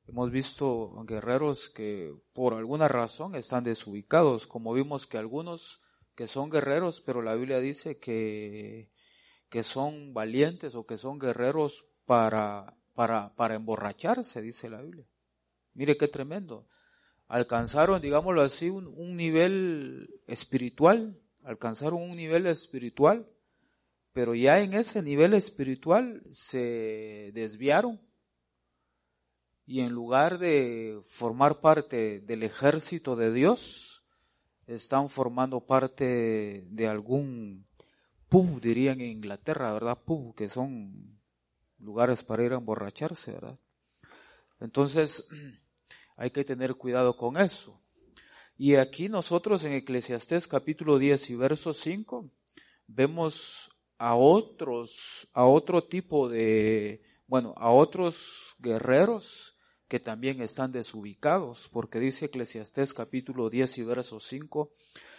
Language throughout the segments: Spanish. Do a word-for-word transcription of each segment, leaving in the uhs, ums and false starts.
Hemos visto guerreros que por alguna razón están desubicados, como vimos que algunos que son guerreros, pero la Biblia dice que, que son valientes o que son guerreros para, para, para emborracharse, dice la Biblia. Mire qué tremendo. Alcanzaron, digámoslo así, un, un nivel espiritual, alcanzaron un nivel espiritual, pero ya en ese nivel espiritual se desviaron y en lugar de formar parte del ejército de Dios, están formando parte de algún pub, dirían en Inglaterra, ¿verdad? Pub, que son lugares para ir a emborracharse, ¿verdad? Entonces, hay que tener cuidado con eso. Y aquí nosotros en Eclesiastés capítulo diez y verso cinco, vemos a otros, a otro tipo de, bueno, a otros guerreros que también están desubicados, porque dice Eclesiastés capítulo diez y verso cinco,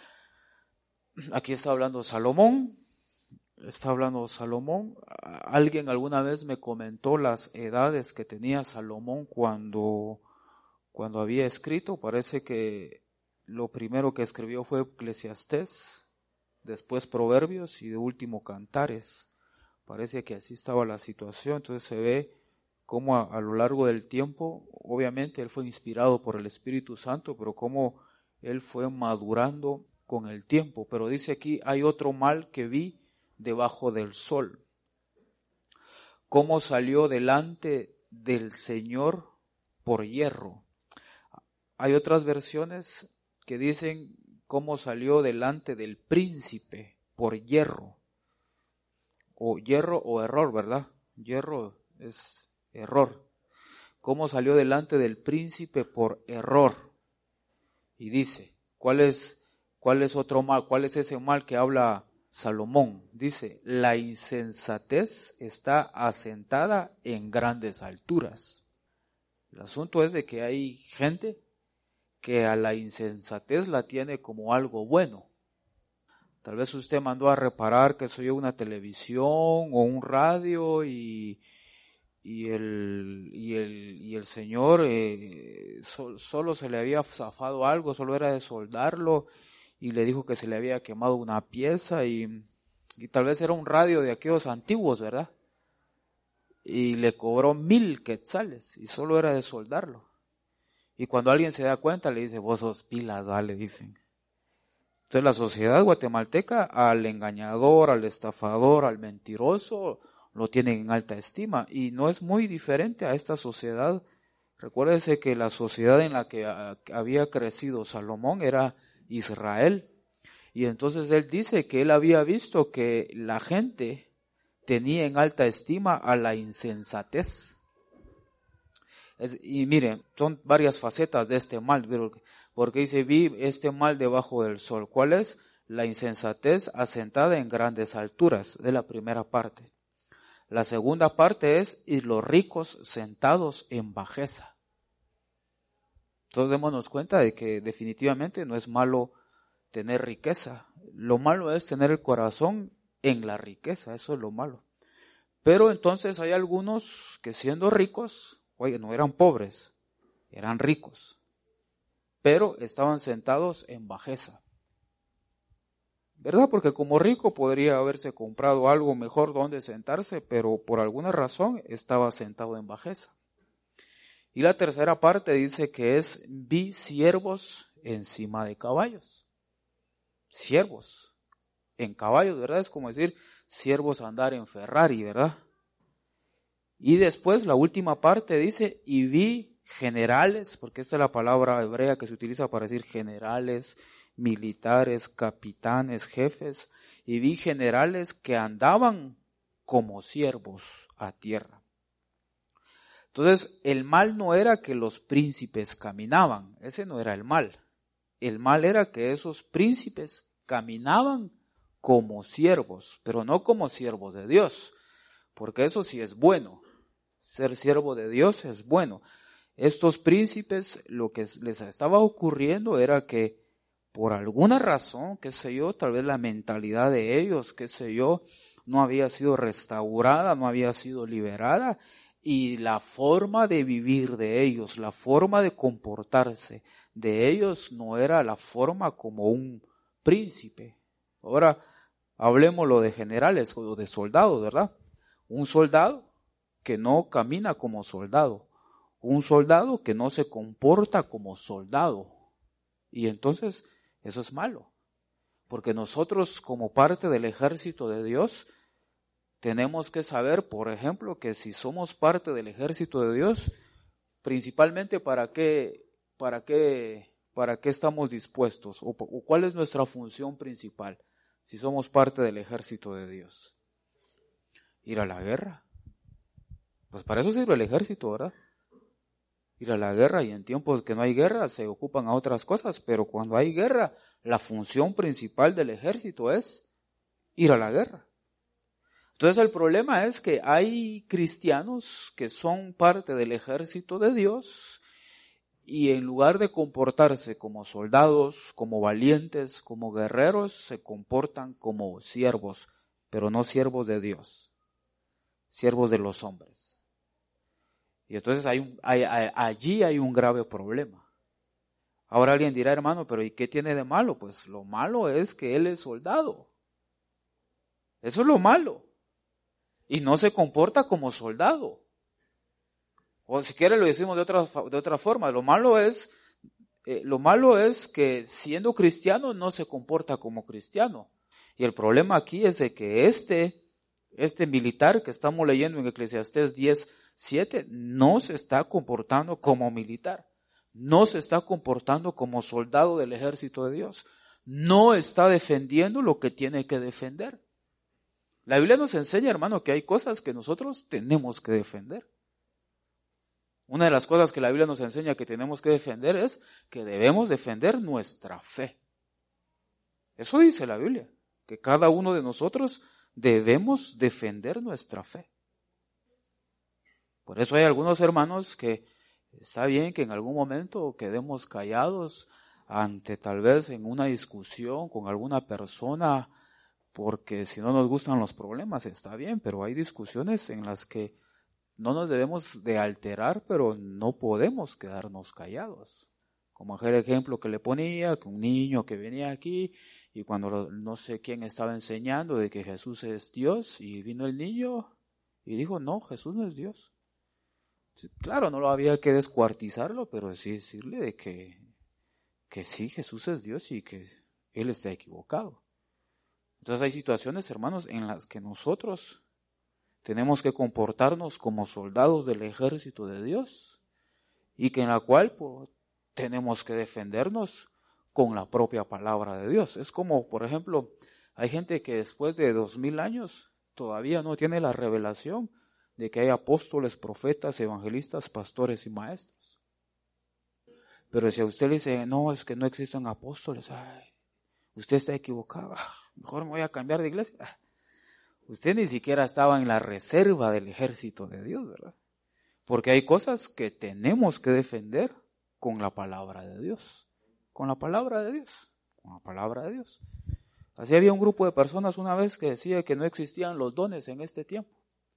aquí está hablando Salomón, está hablando Salomón. Alguien alguna vez me comentó las edades que tenía Salomón cuando, cuando había escrito. Parece que lo primero que escribió fue Eclesiastés, después Proverbios y de último Cantares. Parece que así estaba la situación. Entonces se ve cómo a, a lo largo del tiempo, obviamente él fue inspirado por el Espíritu Santo, pero cómo él fue madurando con el tiempo. Pero dice aquí, hay otro mal que vi debajo del sol. Cómo salió delante del Señor por hierro. Hay otras versiones que dicen cómo salió delante del príncipe por hierro. O hierro o error, ¿verdad? Hierro es error. Cómo salió delante del príncipe por error. Y dice, ¿cuál es, cuál es otro mal? ¿Cuál es ese mal que habla Salomón? Dice, la insensatez está asentada en grandes alturas. El asunto es de que hay gente que a la insensatez la tiene como algo bueno. Tal vez usted mandó a reparar que soy una televisión o un radio y, y, el, y, el, y el señor eh, so, solo se le había zafado algo, solo era de soldarlo y le dijo que se le había quemado una pieza y, y tal vez era un radio de aquellos antiguos, ¿verdad? Y le cobró mil quetzales y solo era de soldarlo. Y cuando alguien se da cuenta le dice, vos sos pilas, ¿va? Le dicen. Entonces la sociedad guatemalteca al engañador, al estafador, al mentiroso, lo tienen en alta estima. Y no es muy diferente a esta sociedad. Recuérdese que la sociedad en la que había crecido Salomón era Israel. Y entonces él dice que él había visto que la gente tenía en alta estima a la insensatez. Es, y miren, son varias facetas de este mal, porque dice, vi este mal debajo del sol. ¿Cuál es? La insensatez asentada en grandes alturas, de la primera parte. La segunda parte es, y los ricos sentados en bajeza. Entonces démonos cuenta de que definitivamente no es malo tener riqueza. Lo malo es tener el corazón en la riqueza, eso es lo malo. Pero entonces hay algunos que siendo ricos, oye, no eran pobres, eran ricos, pero estaban sentados en bajeza. ¿Verdad? Porque como rico podría haberse comprado algo mejor donde sentarse, pero por alguna razón estaba sentado en bajeza. Y la tercera parte dice que es, vi siervos encima de caballos. Siervos en caballos, ¿verdad? Es como decir, siervos andar en Ferrari, ¿verdad? Y después la última parte dice, y vi generales, porque esta es la palabra hebrea que se utiliza para decir generales, militares, capitanes, jefes, y vi generales que andaban como siervos a tierra. Entonces, el mal no era que los príncipes caminaban, ese no era el mal. El mal era que esos príncipes caminaban como siervos, pero no como siervos de Dios, porque eso sí es bueno. Ser siervo de Dios es bueno. Estos príncipes, lo que les estaba ocurriendo era que por alguna razón, qué sé yo, tal vez la mentalidad de ellos, qué sé yo, no había sido restaurada, no había sido liberada. Y la forma de vivir de ellos, la forma de comportarse de ellos no era la forma como un príncipe. Ahora hablemoslo de generales o de soldados, ¿verdad? Un soldado que no camina como soldado, un soldado que no se comporta como soldado. Y entonces eso es malo, porque nosotros como parte del ejército de Dios tenemos que saber, por ejemplo, que si somos parte del ejército de Dios, principalmente para qué, para qué, para qué estamos dispuestos, o, o cuál es nuestra función principal, si somos parte del ejército de Dios. Ir a la guerra. Pues para eso sirve el ejército, ¿verdad? Ir a la guerra, y en tiempos que no hay guerra se ocupan a otras cosas, pero cuando hay guerra, la función principal del ejército es ir a la guerra. Entonces el problema es que hay cristianos que son parte del ejército de Dios y en lugar de comportarse como soldados, como valientes, como guerreros, se comportan como siervos, pero no siervos de Dios, siervos de los hombres. Y entonces hay un, hay, hay, allí hay un grave problema. Ahora alguien dirá, hermano, pero ¿y qué tiene de malo? Pues lo malo es que él es soldado. Eso es lo malo. Y no se comporta como soldado. O si quiere lo decimos de otra, de otra forma. Lo malo es, eh, lo malo es que siendo cristiano no se comporta como cristiano. Y el problema aquí es de que este, este militar que estamos leyendo en Eclesiastés diez siete no se está comportando como militar. No se está comportando como soldado del ejército de Dios. No está defendiendo lo que tiene que defender. La Biblia nos enseña, hermano, que hay cosas que nosotros tenemos que defender. Una de las cosas que la Biblia nos enseña que tenemos que defender es que debemos defender nuestra fe. Eso dice la Biblia, que cada uno de nosotros debemos defender nuestra fe. Por eso hay algunos hermanos que está bien que en algún momento quedemos callados ante tal vez en una discusión con alguna persona, porque si no nos gustan los problemas está bien, pero hay discusiones en las que no nos debemos de alterar, pero no podemos quedarnos callados. Como aquel ejemplo que le ponía, que un niño que venía aquí y cuando lo, no sé quién estaba enseñando de que Jesús es Dios y vino el niño y dijo, no, Jesús no es Dios. Claro, no lo había que descuartizarlo, pero sí decirle de que, que sí, Jesús es Dios y que Él está equivocado. Entonces hay situaciones, hermanos, en las que nosotros tenemos que comportarnos como soldados del ejército de Dios y que en la cual pues, tenemos que defendernos con la propia palabra de Dios. Es como, por ejemplo, hay gente que después de dos mil años todavía no tiene la revelación de que hay apóstoles, profetas, evangelistas, pastores y maestros. Pero si a usted le dice, no, es que no existen apóstoles, ay, usted está equivocado, mejor me voy a cambiar de iglesia. Usted ni siquiera estaba en la reserva del ejército de Dios, ¿verdad? Porque hay cosas que tenemos que defender con la palabra de Dios. Con la palabra de Dios. Con la palabra de Dios. Así había un grupo de personas una vez que decía que no existían los dones en este tiempo.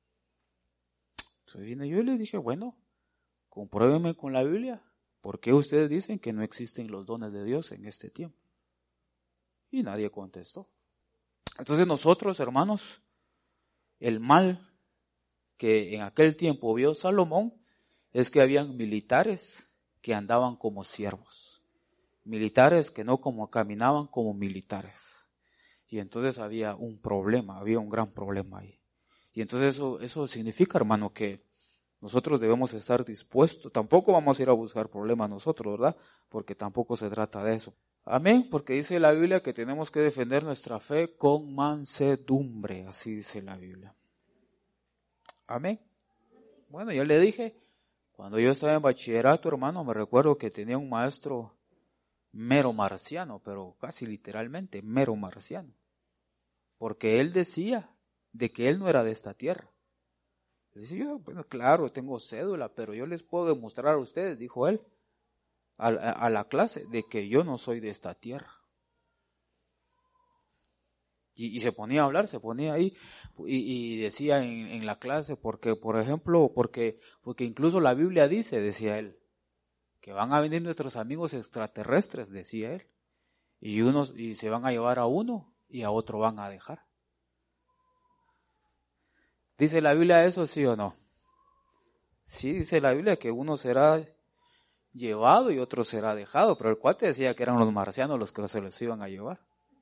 Entonces vine yo y le dije, bueno, compruébeme con la Biblia. ¿Por qué ustedes dicen que no existen los dones de Dios en este tiempo? Y nadie contestó. Entonces nosotros, hermanos, el mal que en aquel tiempo vio Salomón es que habían militares que andaban como siervos. Militares que no como caminaban como militares. Y entonces había un problema, había un gran problema ahí. Y entonces eso, eso significa, hermano, que nosotros debemos estar dispuestos. Tampoco vamos a ir a buscar problemas nosotros, ¿verdad? Porque tampoco se trata de eso. Amén, porque dice la Biblia que tenemos que defender nuestra fe con mansedumbre, así dice la Biblia. Amén. Bueno, ya le dije, cuando yo estaba en bachillerato, hermano, me recuerdo que tenía un maestro mero marciano, pero casi literalmente mero marciano. Porque él decía de que él no era de esta tierra. Decía yo, bueno, claro, tengo cédula, pero yo les puedo demostrar a ustedes, dijo él, a, a, a la clase, de que yo no soy de esta tierra. Y, y se ponía a hablar, se ponía ahí y, y decía en, en la clase, porque, por ejemplo, porque, porque incluso la Biblia dice, decía él, que van a venir nuestros amigos extraterrestres, decía él, y unos, y se van a llevar a uno y a otro van a dejar. ¿Dice la Biblia eso, sí o no? Sí, dice la Biblia que uno será llevado y otro será dejado, pero el cuate decía que eran los marcianos los que se los iban a llevar.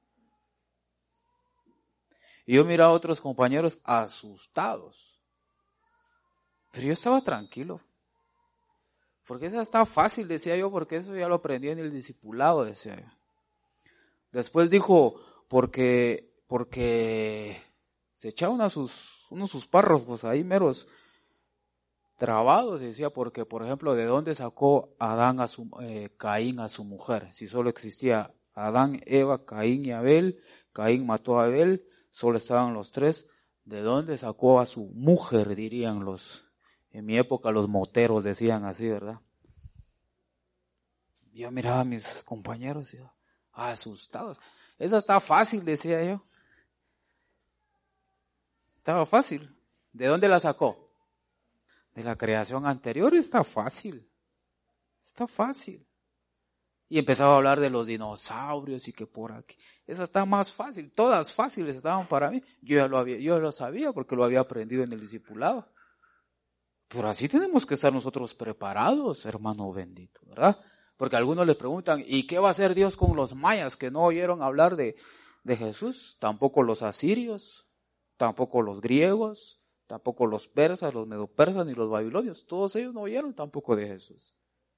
Y yo miraba a otros compañeros asustados, pero yo estaba tranquilo. Porque eso está fácil, decía yo, porque eso ya lo aprendí en el discipulado, decía yo. Después dijo, porque, porque se echaban a sus, unos sus párrafos ahí meros trabados, y decía, porque, por ejemplo, ¿de dónde sacó Adán a su, eh, Caín a su mujer? Si solo existía Adán, Eva, Caín y Abel, Caín mató a Abel, solo estaban los tres, ¿de dónde sacó a su mujer? Dirían los... En mi época los moteros decían así, ¿verdad? Yo miraba a mis compañeros y yo, asustados. Esa está fácil, decía yo. Estaba fácil. ¿De dónde la sacó? De la creación anterior. Está fácil. Está fácil. Y empezaba a hablar de los dinosaurios y que por aquí. Esa está más fácil. Todas fáciles estaban para mí. Yo ya lo había, yo lo sabía porque lo había aprendido en el discipulado. Pero así tenemos que estar nosotros preparados, hermano bendito, ¿verdad? Porque algunos le preguntan, ¿y qué va a hacer Dios con los mayas que no oyeron hablar de, de Jesús? Tampoco los asirios, tampoco los griegos, tampoco los persas, los medopersas ni los babilonios. Todos ellos no oyeron tampoco de Jesús.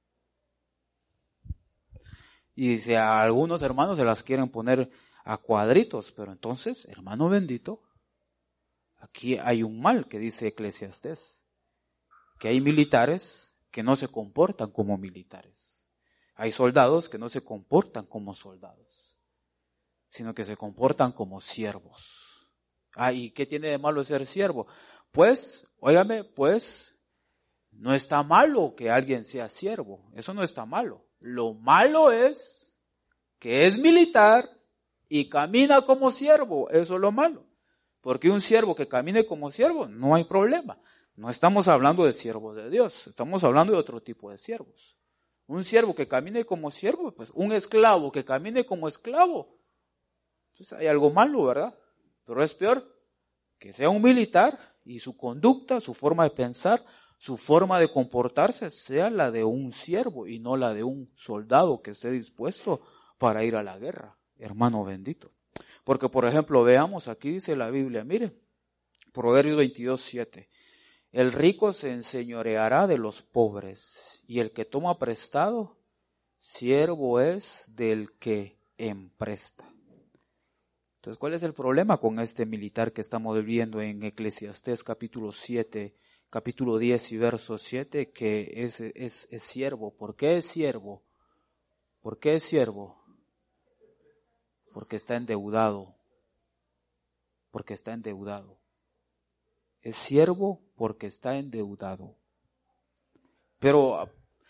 Y si a algunos hermanos se las quieren poner a cuadritos, pero entonces, hermano bendito, aquí hay un mal que dice Eclesiastés. Que hay militares que no se comportan como militares. Hay soldados que no se comportan como soldados, sino que se comportan como siervos. Ah, ¿y qué tiene de malo ser siervo? Pues, óigame, pues, no está malo que alguien sea siervo. Eso no está malo. Lo malo es que es militar y camina como siervo. Eso es lo malo. Porque un siervo que camine como siervo, no hay problema. No estamos hablando de siervos de Dios, estamos hablando de otro tipo de siervos. Un siervo que camine como siervo, pues un esclavo que camine como esclavo, pues hay algo malo, ¿verdad? Pero es peor que sea un militar y su conducta, su forma de pensar, su forma de comportarse sea la de un siervo y no la de un soldado que esté dispuesto para ir a la guerra, hermano bendito. Porque, por ejemplo, veamos, aquí dice la Biblia, mire, Proverbios veintidós, siete. El rico se enseñoreará de los pobres, y el que toma prestado, siervo es del que empresta. Entonces, ¿cuál es el problema con este militar que estamos viendo en Eclesiastés capítulo siete, capítulo diez y verso siete, que es, es, es siervo? ¿Por qué es siervo? ¿Por qué es siervo? Porque está endeudado. Porque está endeudado. Es siervo porque está endeudado. Pero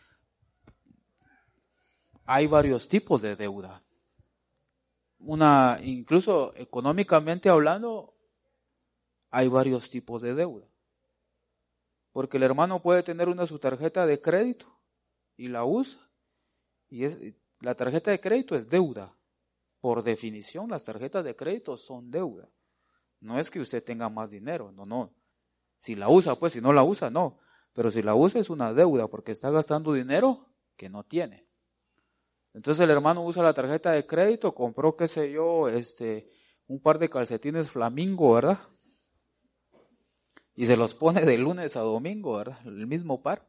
hay varios tipos de deuda. Una, incluso económicamente hablando, hay varios tipos de deuda. Porque el hermano puede tener una su tarjeta de crédito y la usa. Y es, la tarjeta de crédito es deuda. Por definición, las tarjetas de crédito son deuda. No es que usted tenga más dinero, no, no. Si la usa, pues, si no la usa, no. Pero si la usa es una deuda porque está gastando dinero que no tiene. Entonces el hermano usa la tarjeta de crédito, compró, qué sé yo, este, un par de calcetines Flamingo, ¿verdad? Y se los pone de lunes a domingo, ¿verdad? El mismo par.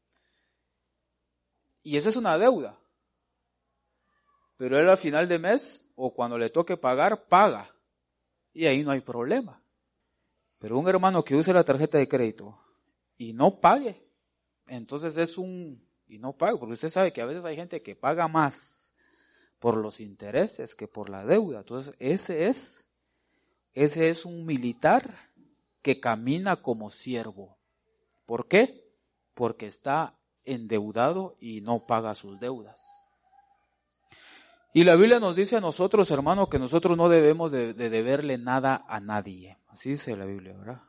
Y esa es una deuda. Pero él al final de mes, o cuando le toque pagar, paga. Y ahí no hay problema. Pero un hermano que use la tarjeta de crédito y no pague, entonces es un, y no pague, porque usted sabe que a veces hay gente que paga más por los intereses que por la deuda. Entonces ese es, ese es un militar que camina como siervo. ¿Por qué? Porque está endeudado y no paga sus deudas. Y la Biblia nos dice a nosotros, hermanos, que nosotros no debemos de, de deberle nada a nadie. Así dice la Biblia, ¿verdad?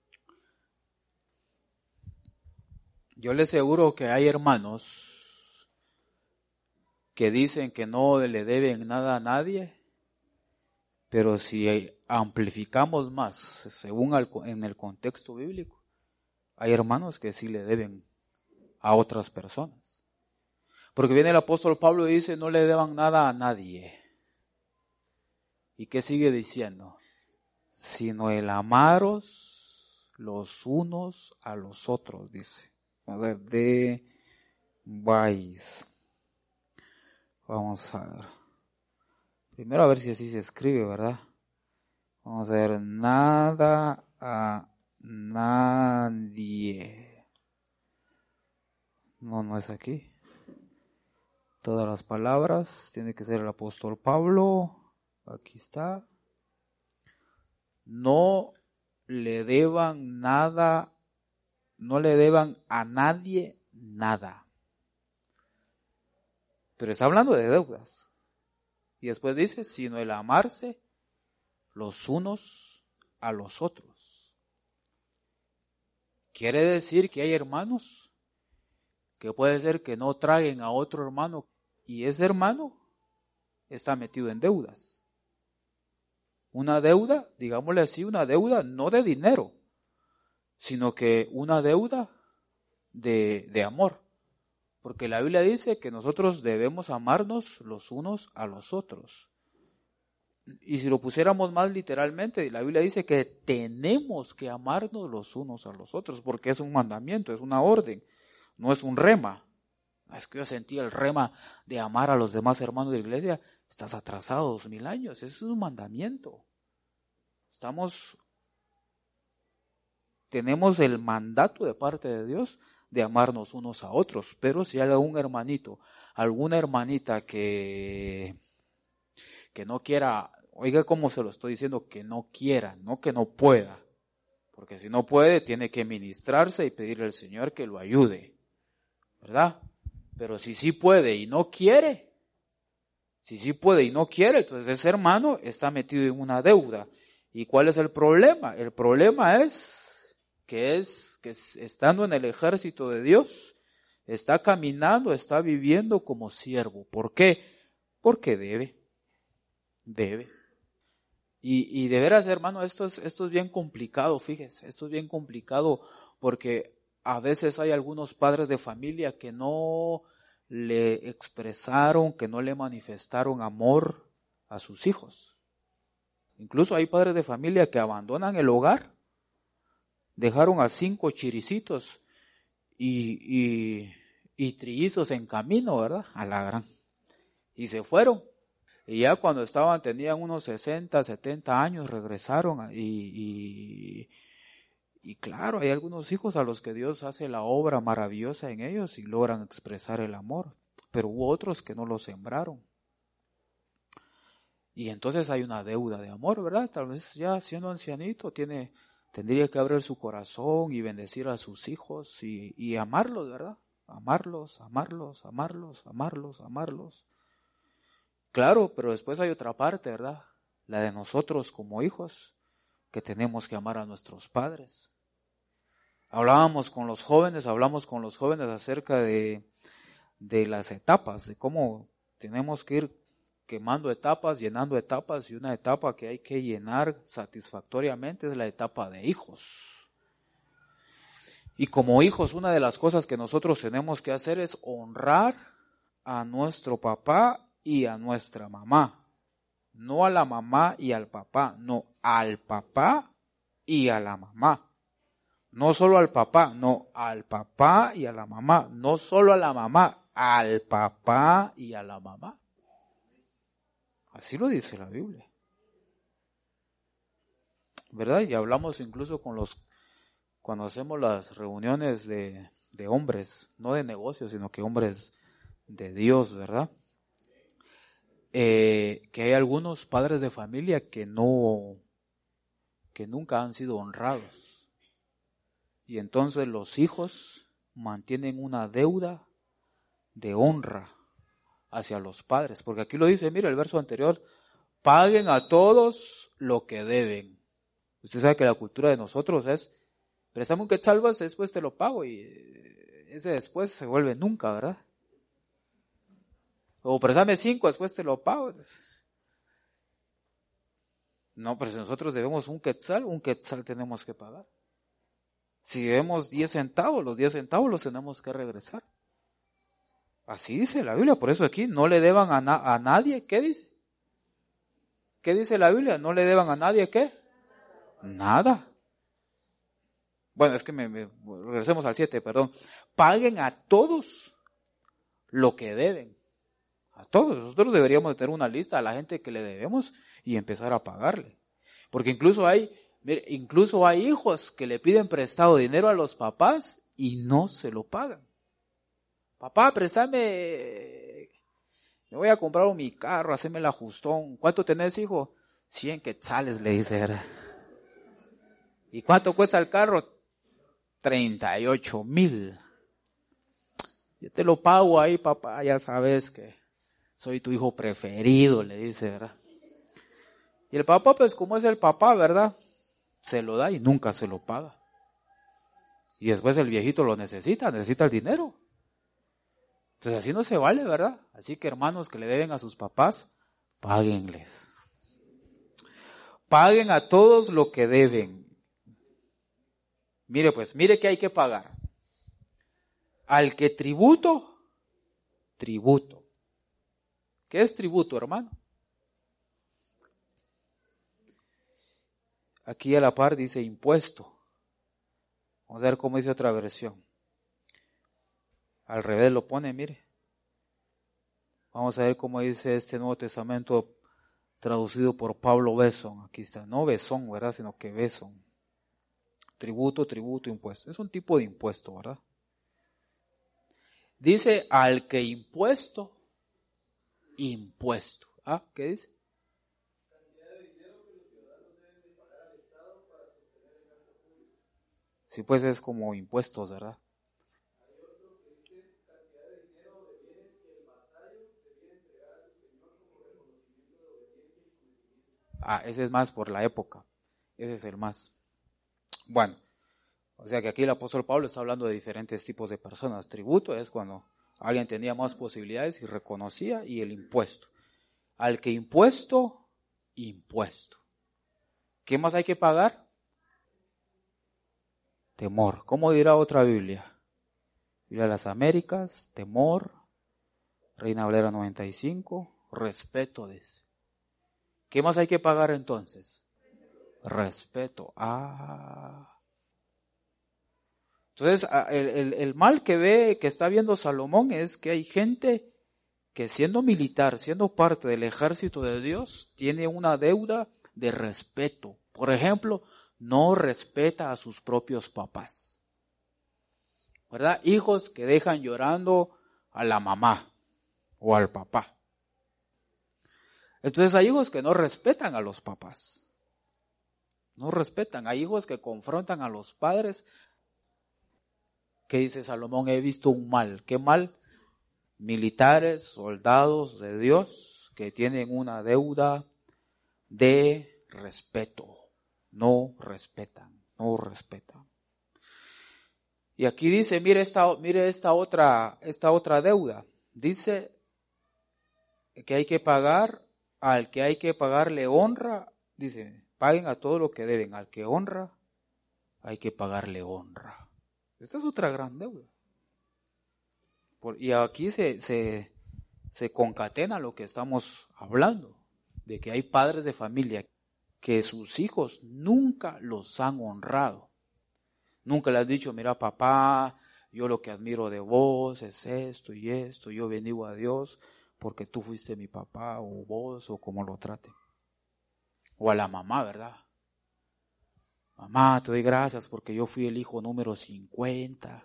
Yo les aseguro que hay hermanos que dicen que no le deben nada a nadie, pero si amplificamos más, según el, en el contexto bíblico, hay hermanos que sí le deben a otras personas. Porque viene el apóstol Pablo y dice, no le deban nada a nadie. ¿Y qué sigue diciendo? Sino el amaros los unos a los otros, dice. A ver, de vais. Vamos a ver. Primero a ver si así se escribe, ¿verdad? Vamos a ver, nada a nadie. No, no es aquí. Todas las palabras, tiene que ser el apóstol Pablo. Aquí está. No le deban nada, no le deban a nadie nada. Pero está hablando de deudas. Y después dice, sino el amarse los unos a los otros. Quiere decir que hay hermanos que puede ser que no traguen a otro hermano y ese hermano está metido en deudas. Una deuda, digámosle así, una deuda no de dinero, sino que una deuda de, de amor. Porque la Biblia dice que nosotros debemos amarnos los unos a los otros. Y si lo pusiéramos más literalmente, la Biblia dice que tenemos que amarnos los unos a los otros, porque es un mandamiento, es una orden, no es un rema. Es que yo sentía el rema de amar a los demás hermanos de la iglesia. Estás atrasado dos mil años, ese es un mandamiento. Estamos, tenemos el mandato de parte de Dios de amarnos unos a otros, pero si hay algún hermanito, alguna hermanita que, que no quiera, oiga cómo se lo estoy diciendo, que no quiera, no que no pueda, porque si no puede tiene que ministrarse y pedirle al Señor que lo ayude, ¿verdad? Pero si sí puede y no quiere, si sí puede y no quiere, entonces ese hermano está metido en una deuda. ¿Y cuál es el problema? El problema es que es que estando en el ejército de Dios, está caminando, está viviendo como siervo. ¿Por qué? Porque debe, debe. Y, y de veras, hermano, esto es, esto es bien complicado, fíjese, esto es bien complicado porque a veces hay algunos padres de familia que no le expresaron, que no le manifestaron amor a sus hijos. Incluso hay padres de familia que abandonan el hogar, dejaron a cinco chiricitos y, y, y trillizos en camino, ¿verdad? A la gran. Y se fueron. Y ya cuando estaban, tenían unos sesenta, setenta años, regresaron y, y, y claro, hay algunos hijos a los que Dios hace la obra maravillosa en ellos y logran expresar el amor, pero hubo otros que no lo sembraron. Y entonces hay una deuda de amor, ¿verdad? Tal vez ya siendo ancianito tiene, tendría que abrir su corazón y bendecir a sus hijos y, y amarlos, ¿verdad? Amarlos, amarlos, amarlos, amarlos, amarlos. Claro, pero después hay otra parte, ¿verdad? La de nosotros como hijos, que tenemos que amar a nuestros padres. Hablábamos con los jóvenes, hablamos con los jóvenes acerca de, de las etapas, de cómo tenemos que ir quemando etapas, llenando etapas, y una etapa que hay que llenar satisfactoriamente es la etapa de hijos. Y como hijos, una de las cosas que nosotros tenemos que hacer es honrar a nuestro papá y a nuestra mamá. No a la mamá y al papá, no, al papá y a la mamá. No solo al papá, no, al papá y a la mamá. No solo a la mamá, al papá y a la mamá. Así lo dice la Biblia. ¿Verdad? Y hablamos incluso con los, cuando hacemos las reuniones de, de hombres, no de negocios, sino que hombres de Dios, ¿verdad? Eh, que hay algunos padres de familia que no, que nunca han sido honrados. Y entonces los hijos mantienen una deuda de honra hacia los padres. Porque aquí lo dice, mira el verso anterior, paguen a todos lo que deben. Usted sabe que la cultura de nosotros es, préstame un quetzal, después te lo pago, y ese después se vuelve nunca, ¿verdad? O préstame cinco, después te lo pago. No, pero si nosotros debemos un quetzal, un quetzal tenemos que pagar. Si debemos diez centavos, los diez centavos los tenemos que regresar. Así dice la Biblia, por eso aquí no le deban a, na- a nadie, ¿qué dice? ¿Qué dice la Biblia? No le deban a nadie, ¿qué? Nada. Bueno, es que me, me regresemos al siete, perdón. Paguen a todos lo que deben. A todos. Nosotros deberíamos tener una lista a la gente que le debemos y empezar a pagarle. Porque incluso hay, mire, incluso hay hijos que le piden prestado dinero a los papás y no se lo pagan. Papá, préstame, me voy a comprar mi carro, haceme el ajustón. ¿Cuánto tenés, hijo? Cien quetzales, le dice. ¿Verdad? ¿Y cuánto cuesta el carro? Treinta y ocho mil. Yo te lo pago ahí, papá, ya sabes que soy tu hijo preferido, le dice, ¿verdad? Y el papá, pues como es el papá, ¿verdad? Se lo da y nunca se lo paga. Y después el viejito lo necesita, necesita el dinero. Entonces así no se vale, ¿verdad? Así que hermanos que le deben a sus papás, páguenles. Paguen a todos lo que deben. Mire pues, mire que hay que pagar. Al que tributo, tributo. ¿Qué es tributo, hermano? Aquí a la par dice impuesto. Vamos a ver cómo dice otra versión. Al revés lo pone, mire. Vamos a ver cómo dice este Nuevo Testamento traducido por Pablo Besson. Aquí está, no Besson, ¿verdad? Sino que Besson. Tributo, tributo, impuesto. Es un tipo de impuesto, ¿verdad? Dice al que impuesto, impuesto. ¿Ah? ¿Qué dice? Sí, pues es como impuestos, ¿verdad? Ah, ese es más por la época. Ese es el más. Bueno, o sea que aquí el apóstol Pablo está hablando de diferentes tipos de personas. Tributo es cuando alguien tenía más posibilidades y reconocía, y el impuesto. Al que impuesto, impuesto. ¿Qué más hay que pagar? Temor. ¿Cómo dirá otra Biblia? Biblia de las Américas, temor. Reina Valera noventa y cinco, respeto dice. ¿Qué más hay que pagar entonces? Respeto. Ah. Entonces, el, el, el mal que ve, que está viendo Salomón es que hay gente que siendo militar, siendo parte del ejército de Dios, tiene una deuda de respeto. Por ejemplo, no respeta a sus propios papás. ¿Verdad? Hijos que dejan llorando a la mamá o al papá. Entonces hay hijos que no respetan a los papás. No respetan. Hay hijos que confrontan a los padres. ¿Qué dice Salomón? He visto un mal. ¿Qué mal? Militares, soldados de Dios que tienen una deuda de respeto. No respetan, no respetan. Y aquí dice, mire esta, mire esta otra, esta otra deuda. Dice que hay que pagar, al que hay que pagarle honra, dice, paguen a todo lo que deben, al que honra, hay que pagarle honra. Esta es otra gran deuda. Por, y aquí se, se, se concatena lo que estamos hablando, de que hay padres de familia que sus hijos nunca los han honrado. Nunca le han dicho, mira papá, yo lo que admiro de vos es esto y esto, yo bendigo a Dios porque tú fuiste mi papá, o vos, o como lo traten. O a la mamá, ¿verdad? Mamá, te doy gracias porque yo fui el hijo número cincuenta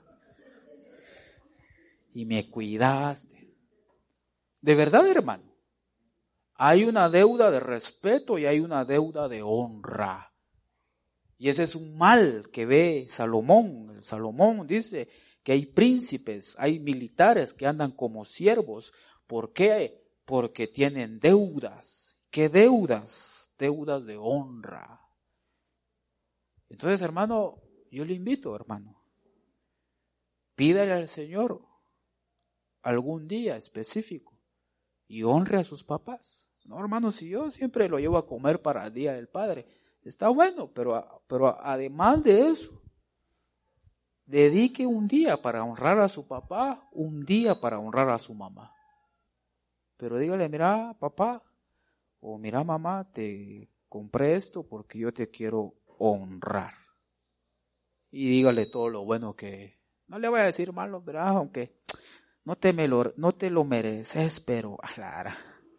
y me cuidaste. De verdad, hermano, hay una deuda de respeto y hay una deuda de honra. Y ese es un mal que ve Salomón. El Salomón dice que hay príncipes, hay militares que andan como siervos. ¿Por qué? Porque tienen deudas. ¿Qué deudas? Deudas de honra. Entonces, hermano, yo le invito, hermano, pídale al Señor algún día específico y honre a sus papás. No, hermano, si yo siempre lo llevo a comer para el Día del Padre, está bueno, pero, pero además de eso, dedique un día para honrar a su papá, un día para honrar a su mamá. Pero dígale, mira, papá, o mira, mamá, te compré esto porque yo te quiero honrar. Y dígale todo lo bueno que, no le voy a decir malo, ¿verdad? Aunque no te, me lo, no te lo mereces, pero claro,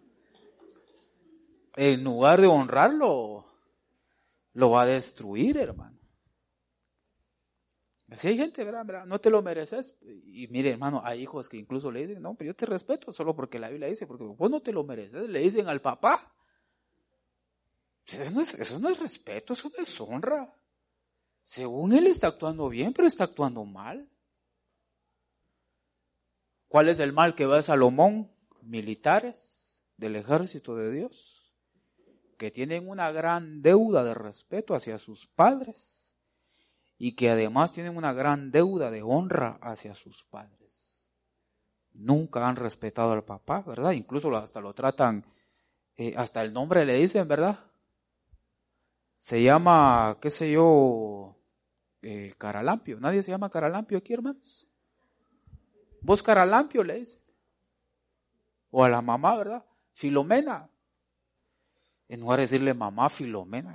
en lugar de honrarlo, lo va a destruir, hermano. Así hay gente, ¿verdad? ¿verdad? No te lo mereces. Y mire, hermano, hay hijos que incluso le dicen, no, pero yo te respeto solo porque la Biblia dice, porque vos no te lo mereces. Le dicen al papá. Eso no es, eso no es respeto, eso no es honra. Según él está actuando bien, pero está actuando mal. ¿Cuál es el mal que va a Salomón? Militares del ejército de Dios, que tienen una gran deuda de respeto hacia sus padres y que además tienen una gran deuda de honra hacia sus padres. Nunca han respetado al papá, ¿verdad? Incluso hasta lo tratan, eh, hasta el nombre le dicen, ¿verdad? Se llama, qué sé yo, eh, Caralampio. ¿Nadie se llama Caralampio aquí, hermanos? Vos Caralampio le dicen. O a la mamá, ¿verdad? Filomena. En lugar de decirle mamá Filomena.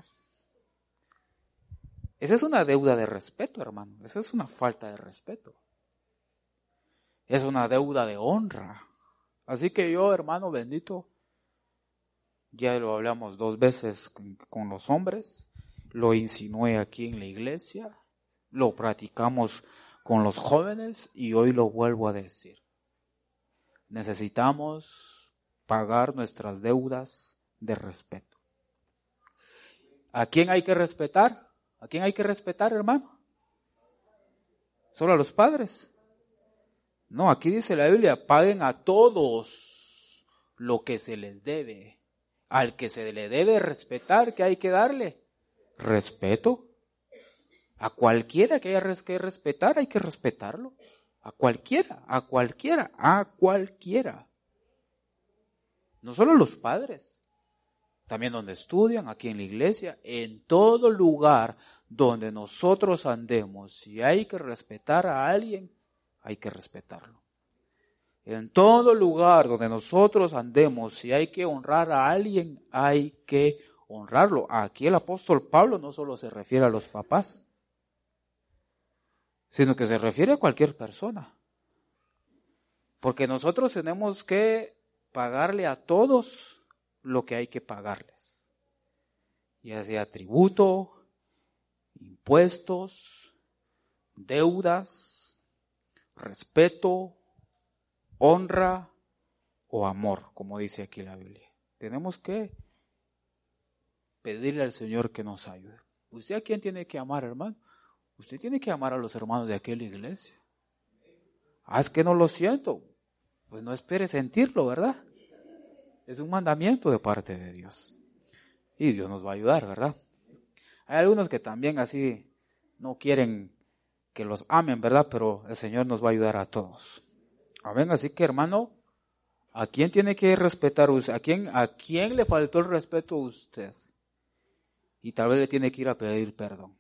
Esa es una deuda de respeto, hermano. Esa es una falta de respeto. Es una deuda de honra. Así que yo, hermano bendito, ya lo hablamos dos veces con, con los hombres, lo insinué aquí en la iglesia, lo practicamos con los jóvenes y hoy lo vuelvo a decir. Necesitamos pagar nuestras deudas de respeto. ¿A quién hay que respetar? ¿A quién hay que respetar, hermano? ¿Solo a los padres? No, aquí dice la Biblia, paguen a todos lo que se les debe. Al que se le debe respetar, ¿qué hay que darle? Respeto. A cualquiera que haya que respetar, hay que respetarlo. A cualquiera, a cualquiera, a cualquiera. No solo los padres, también donde estudian, aquí en la iglesia, en todo lugar donde nosotros andemos, si hay que respetar a alguien, hay que respetarlo. En todo lugar donde nosotros andemos, si hay que honrar a alguien, hay que honrarlo. Aquí el apóstol Pablo no solo se refiere a los papás, sino que se refiere a cualquier persona. Porque nosotros tenemos que pagarle a todos lo que hay que pagarles. Ya sea tributo, impuestos, deudas, respeto, honra o amor, como dice aquí la Biblia. Tenemos que pedirle al Señor que nos ayude. ¿Usted a quién tiene que amar, hermano? Usted tiene que amar a los hermanos de aquella iglesia. Ah, es que no lo siento. Pues no espere sentirlo, ¿verdad? Es un mandamiento de parte de Dios. Y Dios nos va a ayudar, ¿verdad? Hay algunos que también así no quieren que los amen, ¿verdad? Pero el Señor nos va a ayudar a todos. Amén. Así que, hermano, ¿a quién tiene que respetar usted? ¿A quién, a quién le faltó el respeto a usted? Y tal vez le tiene que ir a pedir perdón.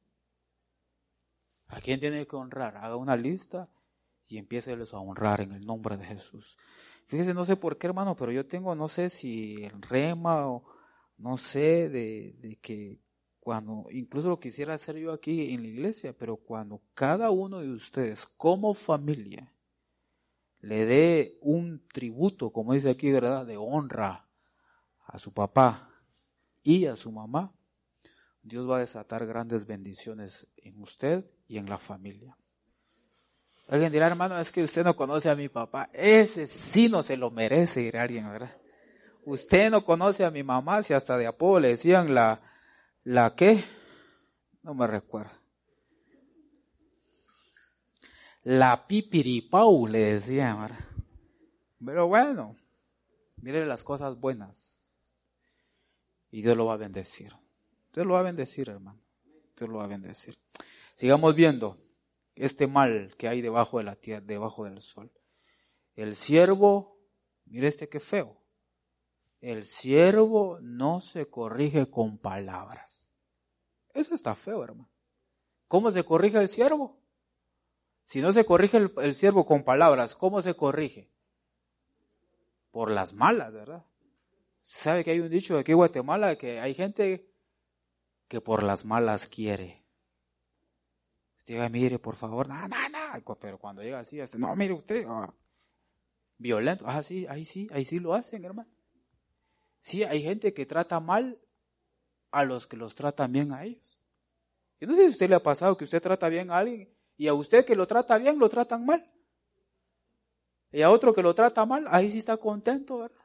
¿A quién tiene que honrar? Haga una lista y empiéceles a honrar en el nombre de Jesús. Fíjese, no sé por qué, hermano, pero yo tengo, no sé si el rema o no sé, de, de que cuando, incluso lo quisiera hacer yo aquí en la iglesia, pero cuando cada uno de ustedes como familia le dé un tributo, como dice aquí, ¿verdad?, de honra a su papá y a su mamá, Dios va a desatar grandes bendiciones en usted y en la familia. Alguien dirá, hermano, es que usted no conoce a mi papá. Ese sí no se lo merece, dirá alguien, ¿verdad? Usted no conoce a mi mamá, si hasta de apodo le decían la, la ¿qué? No me recuerdo. La pipiripau, le decía, ¿verdad? Pero bueno, mire las cosas buenas y Dios lo va a bendecir. Dios lo va a bendecir, hermano. Dios lo va a bendecir. Sigamos viendo este mal que hay debajo de la tierra, debajo del sol. El siervo, mire este que feo. El siervo no se corrige con palabras. Eso está feo, hermano. ¿Cómo se corrige el siervo? Si no se corrige el, el siervo con palabras, ¿cómo se corrige? Por las malas, ¿verdad? ¿Sabe que hay un dicho aquí en Guatemala que hay gente que por las malas quiere? Usted diga, mire, por favor, no, no, no. Pero cuando llega así, este, no, mire usted, ah, violento. Ah, sí, ahí sí, ahí sí lo hacen, hermano. Sí, hay gente que trata mal a los que los tratan bien a ellos. Yo no sé si a usted le ha pasado que usted trata bien a alguien y a usted que lo trata bien lo tratan mal. Y a otro que lo trata mal, ahí sí está contento, ¿verdad?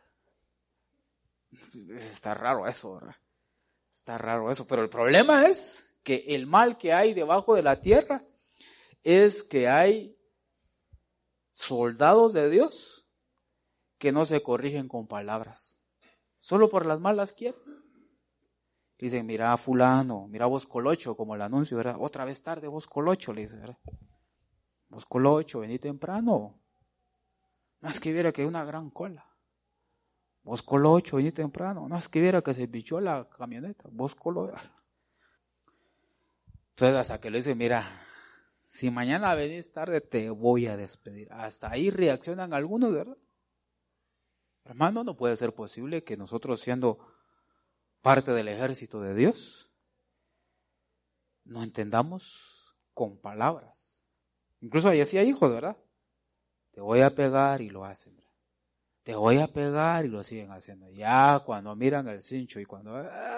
Está raro eso, ¿verdad? Está raro eso. Pero el problema es que el mal que hay debajo de la tierra es que hay soldados de Dios que no se corrigen con palabras. Solo por las malas quieren. Dicen, mira fulano, mira vos colocho, como el anuncio, ¿verdad? Otra vez tarde vos colocho, le dice, ¿verdad? Vos colocho, vení temprano. No es que viera que hay una gran cola. Vos colocho, vení temprano. No es que viera que se pichó la camioneta. Vos colocho. Entonces hasta que le dice, mira, si mañana venís tarde te voy a despedir. Hasta ahí reaccionan algunos, ¿verdad? Hermano, no puede ser posible que nosotros siendo parte del ejército de Dios no entendamos con palabras. Incluso ahí hacía hijos, ¿verdad? Te voy a pegar y lo hacen, ¿verdad? Te voy a pegar y lo siguen haciendo. Ya cuando miran el cincho y cuando...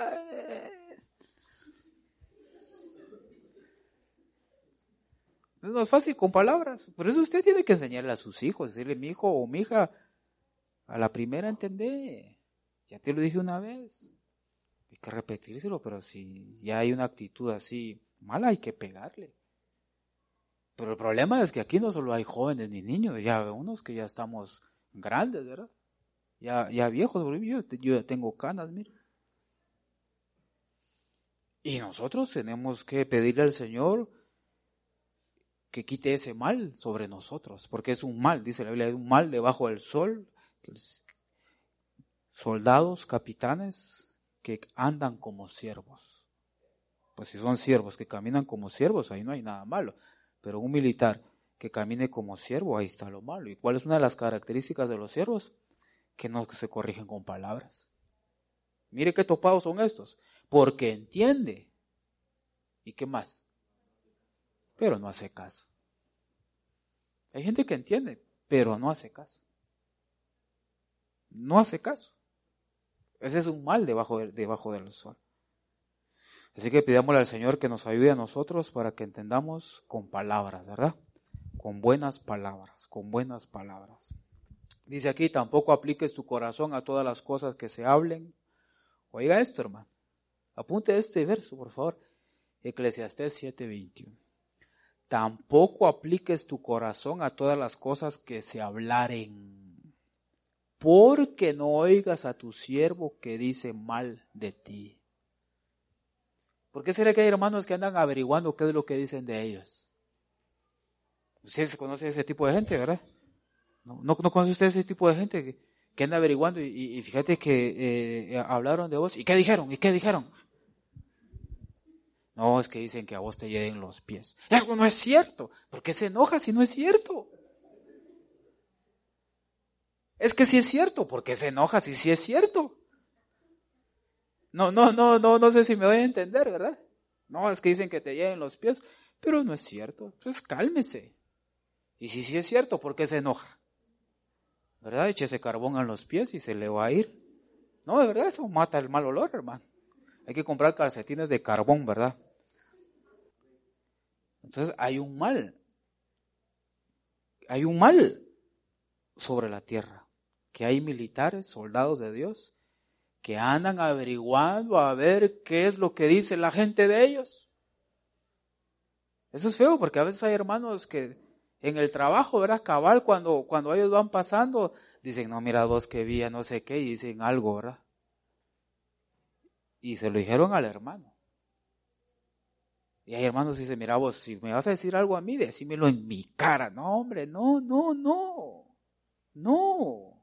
No es fácil con palabras. Por eso usted tiene que enseñarle a sus hijos, decirle, mi hijo o mi hija, a la primera entendé. Ya te lo dije una vez. Hay que repetírselo, pero si ya hay una actitud así mala, hay que pegarle. Pero el problema es que aquí no solo hay jóvenes ni niños, ya unos que ya estamos grandes, ¿verdad? Ya, ya viejos, yo, yo ya tengo canas, mira. Y nosotros tenemos que pedirle al Señor que quite ese mal sobre nosotros, porque es un mal, dice la Biblia, es un mal debajo del sol, soldados, capitanes que andan como siervos. Pues si son siervos que caminan como siervos, ahí no hay nada malo, pero un militar que camine como siervo, ahí está lo malo. ¿Y cuál es una de las características de los siervos? Que no se corrigen con palabras. Mire qué topados son estos, porque entiende. ¿Y qué más? Pero no hace caso. Hay gente que entiende, pero no hace caso. No hace caso. Ese es un mal debajo, de, debajo del sol. Así que pidámosle al Señor que nos ayude a nosotros para que entendamos con palabras, ¿verdad? Con buenas palabras, con buenas palabras. Dice aquí, tampoco apliques tu corazón a todas las cosas que se hablen. Oiga esto, hermano. Apunte este verso, por favor. Eclesiastés siete veintiuno. Tampoco apliques tu corazón a todas las cosas que se hablaren, porque no oigas a tu siervo que dice mal de ti. ¿Por qué será que hay hermanos que andan averiguando qué es lo que dicen de ellos? Usted se conoce ese tipo de gente, ¿verdad? ¿No, no, no conoce usted ese tipo de gente que, que anda averiguando y, y, y fíjate que eh, hablaron de vos? ¿Y qué dijeron? ¿Y qué dijeron? No, es que dicen que a vos te lleguen los pies. Eso no es cierto. ¿Por qué se enoja si no es cierto? Es que sí es cierto. ¿Por qué se enoja si sí es cierto? No, no, no, no, no sé si me voy a entender, ¿verdad? No, es que dicen que te lleguen los pies, pero no es cierto. Entonces cálmese. Y si sí es cierto, ¿por qué se enoja? ¿Verdad? Échese carbón a los pies y se le va a ir. No, de verdad, eso mata el mal olor, hermano. Hay que comprar calcetines de carbón, ¿verdad? Entonces hay un mal. Hay un mal sobre la tierra. Que hay militares, soldados de Dios, que andan averiguando a ver qué es lo que dice la gente de ellos. Eso es feo porque a veces hay hermanos que En el trabajo, ¿verdad? Cabal, cuando, cuando ellos van pasando, dicen, no, mira vos que vi, no sé qué, y dicen algo, ¿verdad? Y se lo dijeron al hermano. Y hay hermanos que dicen, mira vos, si me vas a decir algo a mí, decímelo en mi cara. No, hombre, no, no, no, no.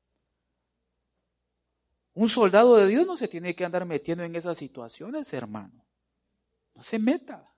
Un soldado de Dios no se tiene que andar metiendo en esas situaciones, hermano. No se meta.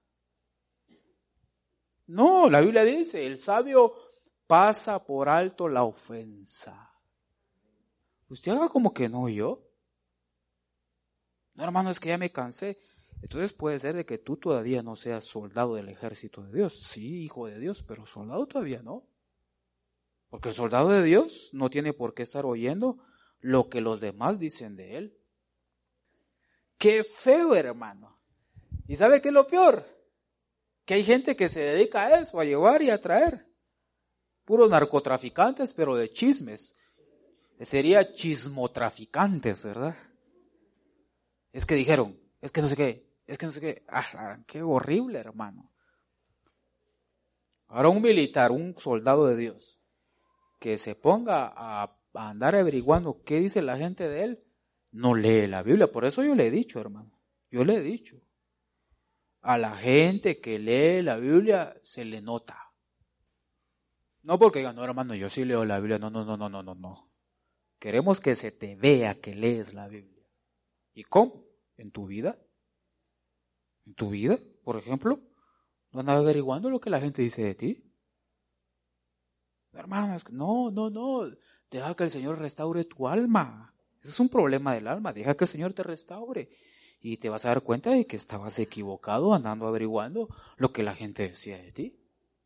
No, la Biblia dice, el sabio pasa por alto la ofensa. Usted haga como que no yo. No, hermano, es que ya me cansé. Entonces puede ser de que tú todavía no seas soldado del ejército de Dios. Sí, hijo de Dios, pero soldado todavía no. Porque el soldado de Dios no tiene por qué estar oyendo lo que los demás dicen de él. Qué feo, hermano. ¿Y sabe qué es lo peor? Que hay gente que se dedica a eso, a llevar y a traer. Puros narcotraficantes, pero de chismes. Sería chismotraficantes, ¿verdad? Es que dijeron, es que no sé qué, es que no sé qué. Ah, qué horrible, hermano. Ahora un militar, un soldado de Dios, que se ponga a, a andar averiguando qué dice la gente de él, no lee la Biblia. Por eso yo le he dicho, hermano, yo le he dicho. A la gente que lee la Biblia se le nota. No porque digan, no, hermano, yo sí leo la Biblia. No, no, no, no, no, no, no. Queremos que se te vea que lees la Biblia. ¿Y cómo? ¿En tu vida? ¿En tu vida? Por ejemplo, ¿no andas averiguando lo que la gente dice de ti? Hermanos, no, no, no. Deja que el Señor restaure tu alma. Ese es un problema del alma. Deja que el Señor te restaure. Y te vas a dar cuenta de que estabas equivocado andando averiguando lo que la gente decía de ti.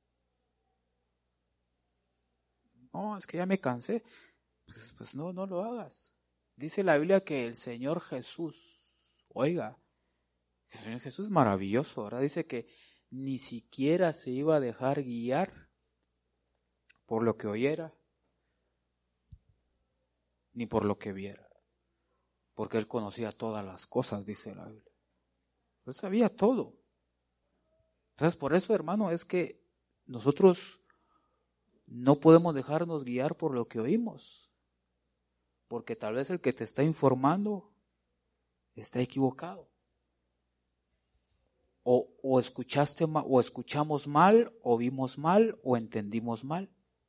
No, es que ya me cansé. Pues, pues no, no lo hagas. Dice la Biblia que el Señor Jesús, oiga, el Señor Jesús es maravilloso, ¿verdad? Dice que ni siquiera se iba a dejar guiar por lo que oyera, ni por lo que viera. Porque Él conocía todas las cosas, dice la Biblia. Él sabía todo. Entonces, por eso, hermano, es que nosotros no podemos dejarnos guiar por lo que oímos. Porque tal vez el que te está informando está equivocado. O, o escuchaste ma- o escuchamos mal, o vimos mal, o entendimos mal.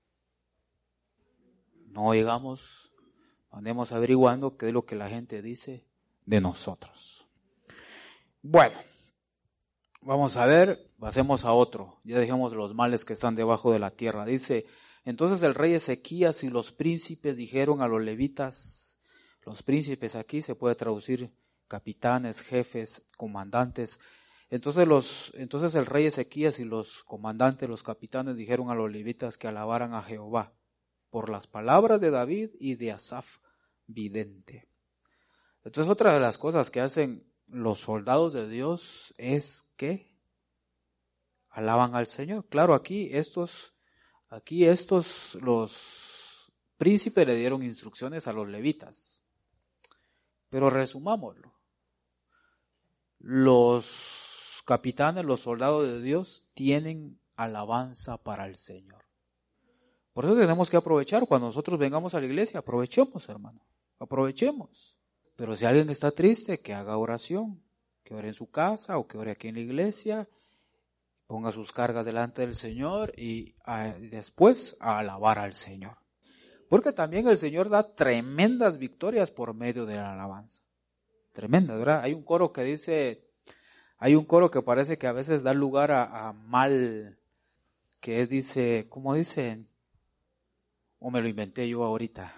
No llegamos, andemos averiguando qué es lo que la gente dice de nosotros. Bueno, vamos a ver, pasemos a otro. Ya dejemos los males que están debajo de la tierra. Dice, entonces el rey Ezequías y los príncipes dijeron a los levitas, los príncipes aquí se puede traducir capitanes, jefes, comandantes. Entonces los, entonces el rey Ezequías y los comandantes, los capitanes dijeron a los levitas que alabaran a Jehová por las palabras de David y de Asaf, vidente. Entonces otra de las cosas que hacen los soldados de Dios es que alaban al Señor. Claro, aquí estos, aquí estos, los príncipes le dieron instrucciones a los levitas. Pero resumámoslo. Los capitanes, los soldados de Dios tienen alabanza para el Señor. Por eso tenemos que aprovechar. Cuando nosotros vengamos a la iglesia, aprovechemos, hermano. Aprovechemos. Pero si alguien está triste, que haga oración. Que ore en su casa o que ore aquí en la iglesia. Ponga sus cargas delante del Señor y a, después a alabar al Señor. Porque también el Señor da tremendas victorias por medio de la alabanza. Tremendas, ¿verdad? Hay un coro que dice, hay un coro que parece que a veces da lugar a, a mal, que dice, ¿cómo dice? ¿O me lo inventé yo ahorita?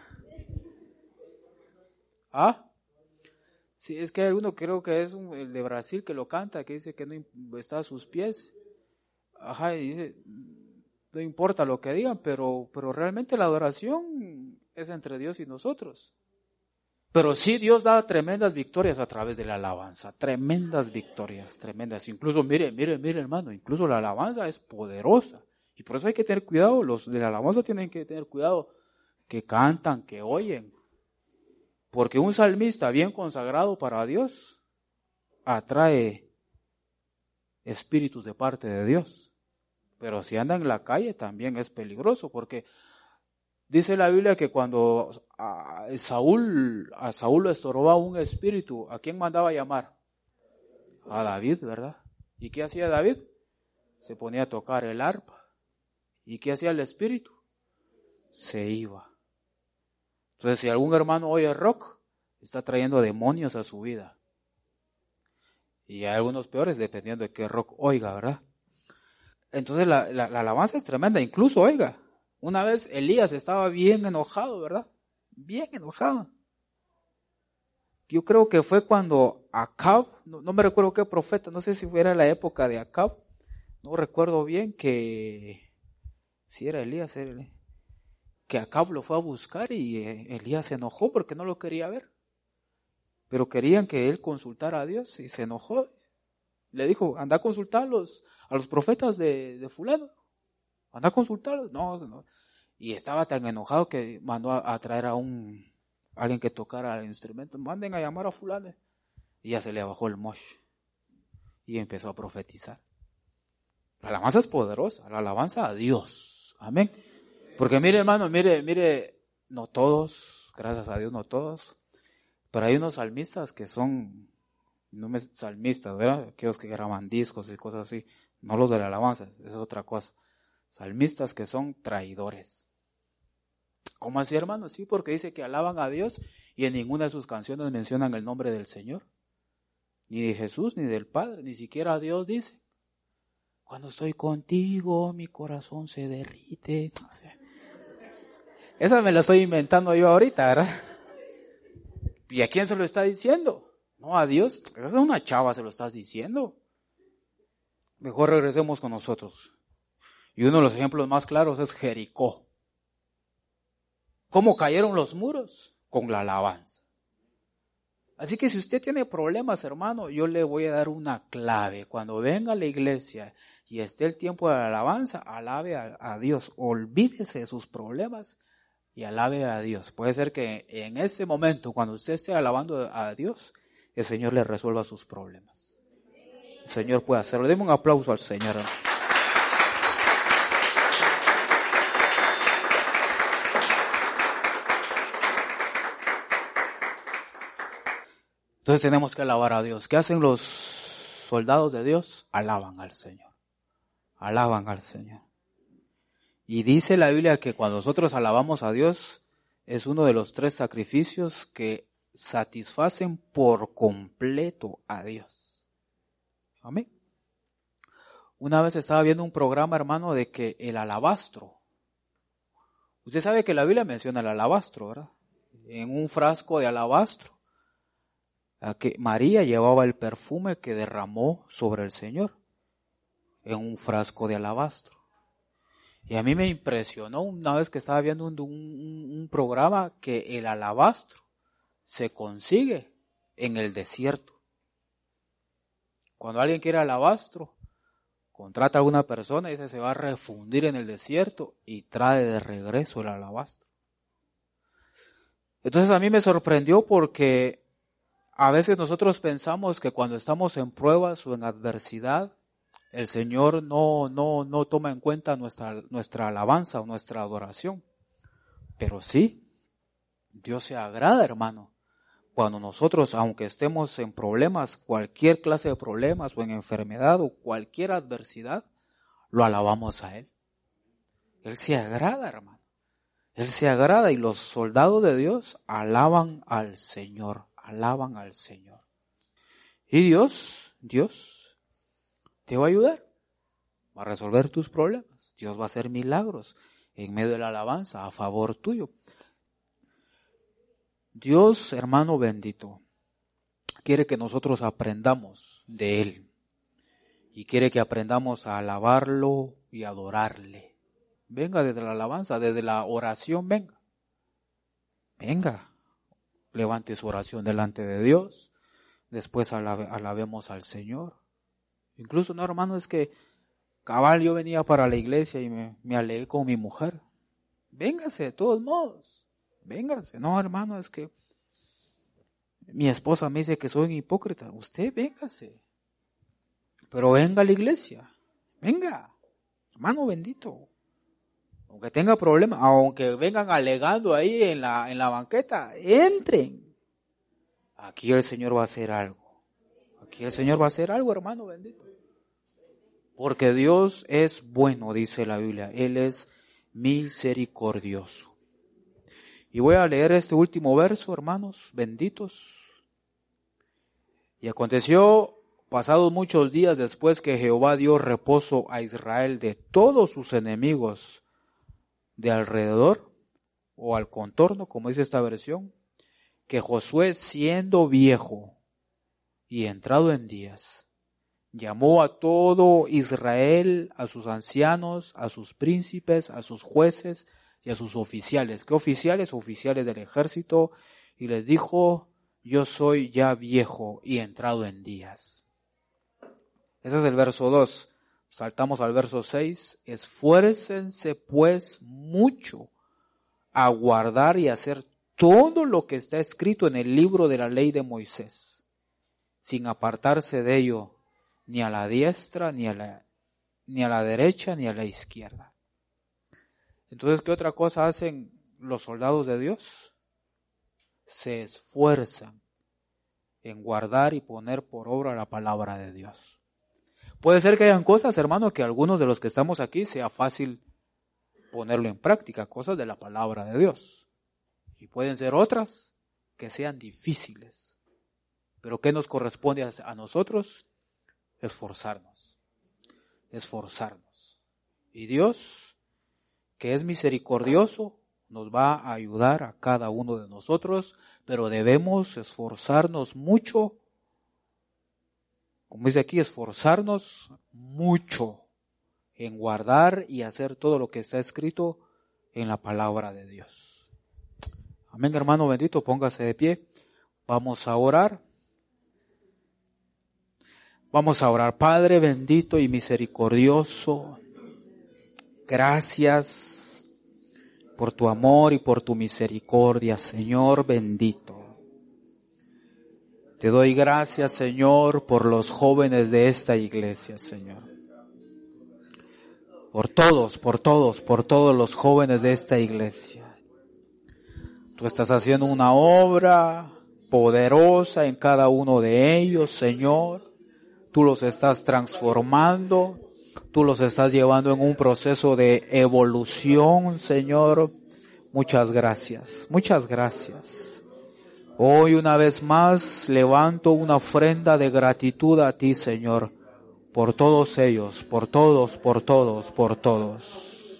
¿Ah? Sí, es que hay uno, creo que es un, el de Brasil que lo canta, que dice que no está a sus pies. Ajá, y dice, no importa lo que digan, pero, pero realmente la adoración es entre Dios y nosotros. Pero sí, Dios da tremendas victorias a través de la alabanza, tremendas victorias, tremendas. Incluso, mire, mire, mire, hermano, incluso la alabanza es poderosa. Y por eso hay que tener cuidado, los de la alabanza tienen que tener cuidado, que cantan, que oyen. Porque un salmista bien consagrado para Dios atrae espíritus de parte de Dios. pero si anda en la calle también es peligroso, porque dice la Biblia que cuando a Saúl, a Saúl lo estorbaba un espíritu, ¿a quién mandaba llamar? A David, ¿verdad? ¿Y qué hacía David? Se ponía a tocar el arpa. ¿Y qué hacía el espíritu? Se iba. Entonces, si algún hermano oye rock, está trayendo demonios a su vida. Y hay algunos peores dependiendo de qué rock oiga, ¿verdad? Entonces la, la, la alabanza es tremenda. Incluso, oiga, una vez Elías estaba bien enojado, ¿verdad? Bien enojado. Yo creo que fue cuando Acab, no, no me recuerdo qué profeta, no sé si fuera la época de Acab, no recuerdo bien que, si era Elías, era Elías, que Acab lo fue a buscar y Elías se enojó porque no lo quería ver. Pero querían que él consultara a Dios y se enojó. Le dijo, anda a consultar a los, a los profetas de, de fulano. Anda a consultarlos. No, no. Y estaba tan enojado que mandó a, a traer a un alguien que tocara el instrumento. Manden a llamar a fulano. Y ya se le bajó el mosh. Y empezó a profetizar. La alabanza es poderosa. La alabanza a Dios. Amén. Porque mire, hermano, mire, mire, no todos, gracias a Dios no todos, pero hay unos salmistas que son, no me salmistas, ¿verdad? Aquellos que graban discos y cosas así, no los de la alabanza, esa es otra cosa. Salmistas que son traidores. ¿Cómo así, hermano? Sí, porque dice que alaban a Dios y en ninguna de sus canciones mencionan el nombre del Señor. Ni de Jesús, ni del Padre, ni siquiera a Dios dice. Cuando estoy contigo, mi corazón se derrite. O sea, esa me la estoy inventando yo ahorita, ¿verdad? ¿Y a quién se lo está diciendo? No, a Dios. Esa es una chava, se lo estás diciendo. Mejor regresemos con nosotros. Y uno de los ejemplos más claros es Jericó. ¿Cómo cayeron los muros? Con la alabanza. Así que si usted tiene problemas, hermano, yo le voy a dar una clave. Cuando venga a la iglesia y esté el tiempo de la alabanza, alabe a, a Dios. Olvídese de sus problemas y alabe a Dios. Puede ser que en ese momento, cuando usted esté alabando a Dios, el Señor le resuelva sus problemas. El Señor puede hacerlo. Deme un aplauso al Señor. Entonces tenemos que alabar a Dios. ¿Qué hacen los soldados de Dios? Alaban al Señor. Alaban al Señor. Y dice la Biblia que cuando nosotros alabamos a Dios, es uno de los tres sacrificios que satisfacen por completo a Dios. Amén. Una vez estaba viendo un programa, hermano, de que el alabastro. Usted sabe que la Biblia menciona el alabastro, ¿verdad? En un frasco de alabastro. A que María llevaba el perfume que derramó sobre el Señor. En un frasco de alabastro. Y a mí me impresionó una vez que estaba viendo un, un, un programa que el alabastro se consigue en el desierto. Cuando alguien quiere alabastro, contrata a alguna persona y dice se va a refundir en el desierto y trae de regreso el alabastro. Entonces a mí me sorprendió porque a veces nosotros pensamos que cuando estamos en pruebas o en adversidad, el Señor no, no, no toma en cuenta nuestra, nuestra alabanza o nuestra adoración. Pero sí, Dios se agrada, hermano, cuando nosotros, aunque estemos en problemas, cualquier clase de problemas o en enfermedad o cualquier adversidad, lo alabamos a Él. Él se agrada, hermano. Él se agrada y los soldados de Dios alaban al Señor, alaban al Señor. Y Dios, Dios, te va a ayudar, va a resolver tus problemas. Dios va a hacer milagros en medio de la alabanza a favor tuyo. Dios, hermano bendito, quiere que nosotros aprendamos de Él y quiere que aprendamos a alabarlo y adorarle. Venga desde la alabanza, desde la oración, venga. Venga, levante su oración delante de Dios, después alabe, alabemos al Señor. Incluso, no, hermano, es que cabal yo venía para la iglesia y me, me alegué con mi mujer. Véngase, de todos modos. Véngase. No, hermano, es que mi esposa me dice que soy un hipócrita. Usted véngase. Pero venga a la iglesia. Venga. Hermano bendito, aunque tenga problemas, aunque vengan alegando ahí en la, en la banqueta, entren. Aquí el Señor va a hacer algo. Aquí el Señor va a hacer algo, hermano bendito. Porque Dios es bueno, dice la Biblia. Él es misericordioso. Y voy a leer este último verso, hermanos benditos. Y aconteció, pasados muchos días después, que Jehová dio reposo a Israel de todos sus enemigos de alrededor, o al contorno, como dice esta versión, que Josué, siendo viejo y entrado en días, llamó a todo Israel, a sus ancianos, a sus príncipes, a sus jueces y a sus oficiales. ¿Qué oficiales? Oficiales del ejército. Y les dijo, yo soy ya viejo y entrado en días. Ese es el verso dos. Saltamos al verso seis. Esfuércense pues mucho a guardar y hacer todo lo que está escrito en el libro de la ley de Moisés, sin apartarse de ello, ni a la diestra, ni a la, ni a la derecha, ni a la izquierda. Entonces, ¿qué otra cosa hacen los soldados de Dios? Se esfuerzan en guardar y poner por obra la palabra de Dios. Puede ser que hayan cosas, hermano, que a algunos de los que estamos aquí sea fácil ponerlo en práctica, cosas de la palabra de Dios. Y pueden ser otras que sean difíciles. Pero ¿qué nos corresponde a nosotros? Esforzarnos, esforzarnos. Y Dios, que es misericordioso, nos va a ayudar a cada uno de nosotros, pero debemos esforzarnos mucho, como dice aquí, esforzarnos mucho en guardar y hacer todo lo que está escrito en la palabra de Dios. Amén, hermano bendito, póngase de pie, vamos a orar. Vamos a orar. Padre bendito y misericordioso, gracias por tu amor y por tu misericordia, Señor bendito. Te doy gracias, Señor, por los jóvenes de esta iglesia, Señor. Por todos, por todos, por todos los jóvenes de esta iglesia. Tú estás haciendo una obra poderosa en cada uno de ellos, Señor. Tú los estás transformando, tú los estás llevando en un proceso de evolución, Señor. Muchas gracias, muchas gracias. Hoy una vez más levanto una ofrenda de gratitud a ti, Señor, por todos ellos, por todos, por todos, por todos.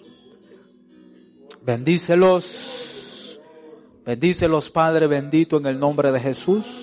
Bendícelos, bendícelos, Padre bendito, en el nombre de Jesús.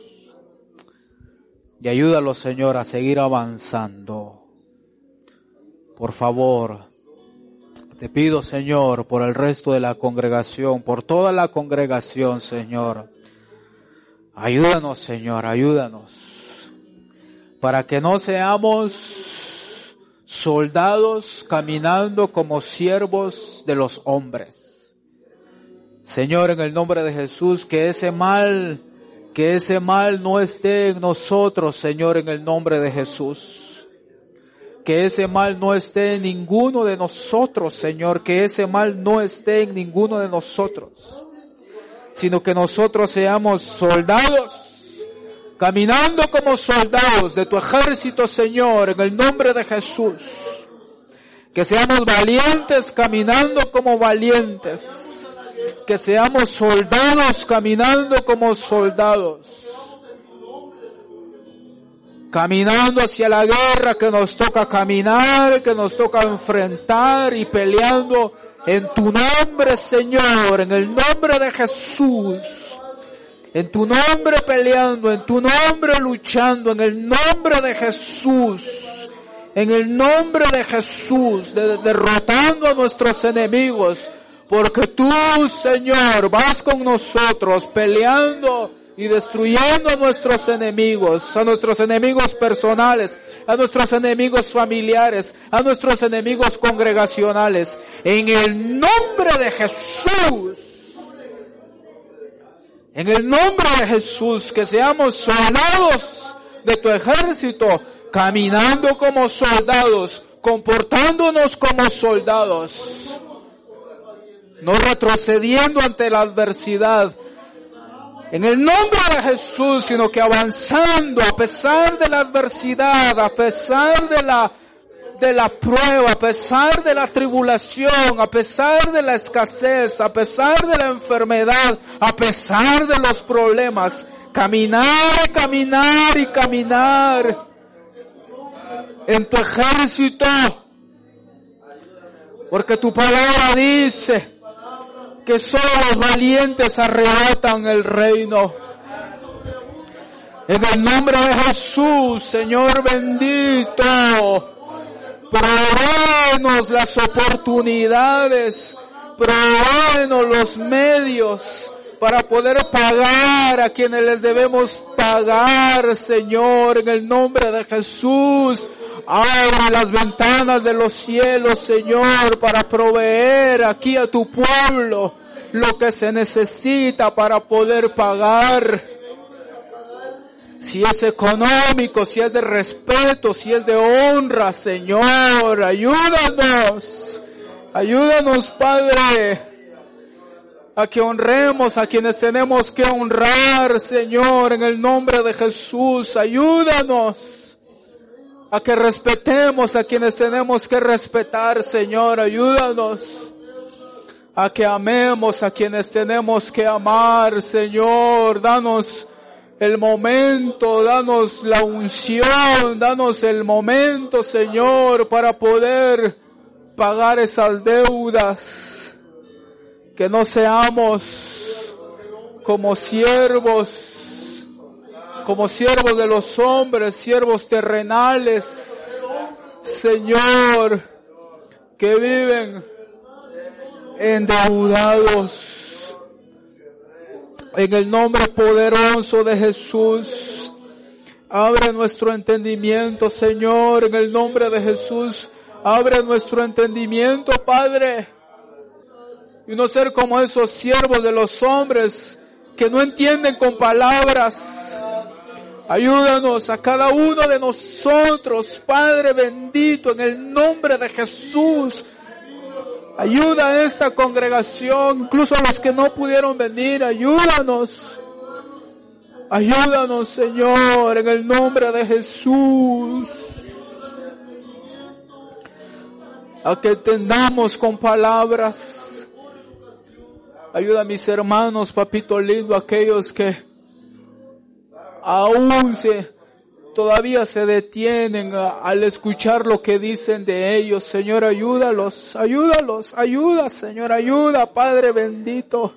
Y ayúdalos, Señor, a seguir avanzando. Por favor, te pido, Señor, por el resto de la congregación, por toda la congregación, Señor. Ayúdanos, Señor, ayúdanos. Para que no seamos soldados caminando como siervos de los hombres. Señor, en el nombre de Jesús, que ese mal... Que ese mal no esté en nosotros, Señor, en el nombre de Jesús. Que ese mal no esté en ninguno de nosotros, Señor. Que ese mal no esté en ninguno de nosotros. Sino que nosotros seamos soldados, caminando como soldados de tu ejército, Señor, en el nombre de Jesús. Que seamos valientes, caminando como valientes. Que seamos soldados caminando como soldados. Caminando hacia la guerra que nos toca caminar, que nos toca enfrentar y peleando en tu nombre, Señor, en el nombre de Jesús. En tu nombre peleando, en tu nombre luchando, en el nombre de Jesús. En el nombre de Jesús, de, derrotando a nuestros enemigos. Porque tú, Señor, vas con nosotros peleando y destruyendo a nuestros enemigos, a nuestros enemigos personales, a nuestros enemigos familiares, a nuestros enemigos congregacionales. En el nombre de Jesús. En el nombre de Jesús, que seamos soldados de tu ejército, caminando como soldados, comportándonos como soldados, no retrocediendo ante la adversidad, en el nombre de Jesús, sino que avanzando a pesar de la adversidad, a pesar de la, de la prueba, a pesar de la tribulación, a pesar de la escasez, a pesar de la enfermedad, a pesar de los problemas, caminar, caminar y caminar en tu ejército, porque tu palabra dice que solo los valientes arrebatan el reino. En el nombre de Jesús, Señor bendito, provéenos las oportunidades, provéenos los medios para poder pagar a quienes les debemos pagar, Señor, en el nombre de Jesús. Abre las ventanas de los cielos, Señor, para proveer aquí a tu pueblo lo que se necesita para poder pagar. Si es económico, si es de respeto, si es de honra, Señor, ayúdanos. Ayúdanos, Padre, a que honremos a quienes tenemos que honrar, Señor, en el nombre de Jesús. Ayúdanos a que respetemos a quienes tenemos que respetar, Señor. Ayúdanos a que amemos a quienes tenemos que amar, Señor. Danos el momento, danos la unción, danos el momento, Señor, para poder pagar esas deudas. Que no seamos como siervos, como siervos de los hombres, siervos terrenales, Señor, que viven endeudados. En el nombre poderoso de Jesús, abre nuestro entendimiento, Señor, en el nombre de Jesús, abre nuestro entendimiento, Padre, y no ser como esos siervos de los hombres que no entienden con palabras. Ayúdanos a cada uno de nosotros, Padre bendito, en el nombre de Jesús. Ayuda a esta congregación, incluso a los que no pudieron venir, ayúdanos. Ayúdanos, Señor, en el nombre de Jesús. A que entendamos con palabras. Ayuda a mis hermanos, papito lindo, aquellos que aún se, todavía se detienen a, al escuchar lo que dicen de ellos. Señor, ayúdalos, ayúdalos, ayuda, Señor, ayuda, Padre bendito.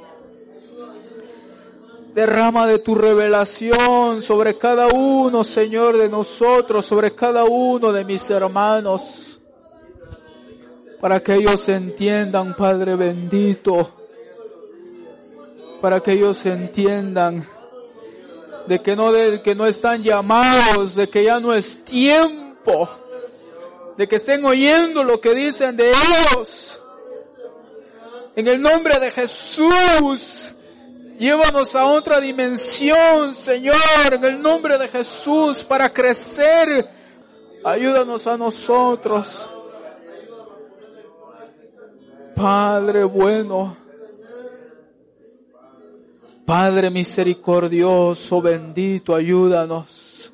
Derrama de tu revelación sobre cada uno, Señor, de nosotros, sobre cada uno de mis hermanos, para que ellos entiendan, Padre bendito, para que ellos entiendan de que no, de que no están llamados, de que ya no es tiempo, de que estén oyendo lo que dicen de ellos. En el nombre de Jesús, llévanos a otra dimensión, Señor, en el nombre de Jesús, para crecer. Ayúdanos a nosotros, Padre bueno, Padre misericordioso, bendito, ayúdanos.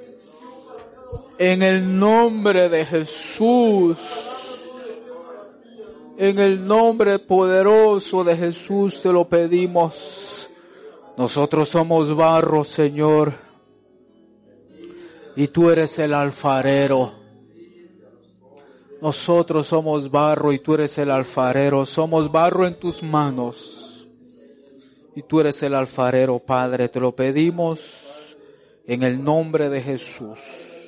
En el nombre de Jesús, en el nombre poderoso de Jesús te lo pedimos. Nosotros somos barro, Señor, y tú eres el alfarero. Nosotros somos barro y tú eres el alfarero. Somos barro en tus manos y tú eres el alfarero, Padre. Te lo pedimos en el nombre de Jesús.